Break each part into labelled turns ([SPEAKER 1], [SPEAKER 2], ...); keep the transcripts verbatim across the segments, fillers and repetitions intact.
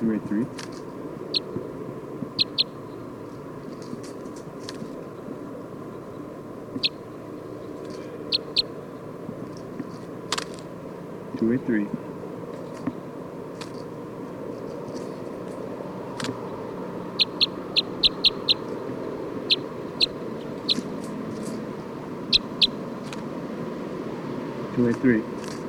[SPEAKER 1] two eight three. two eight three. two eight three.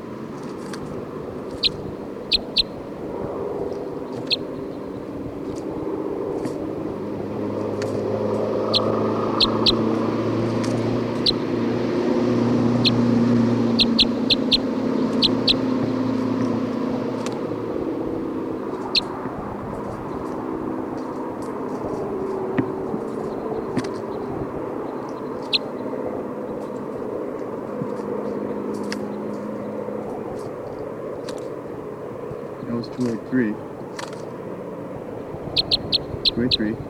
[SPEAKER 1] That was two eight three. two eight three.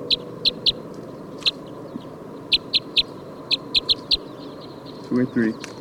[SPEAKER 1] two eight three.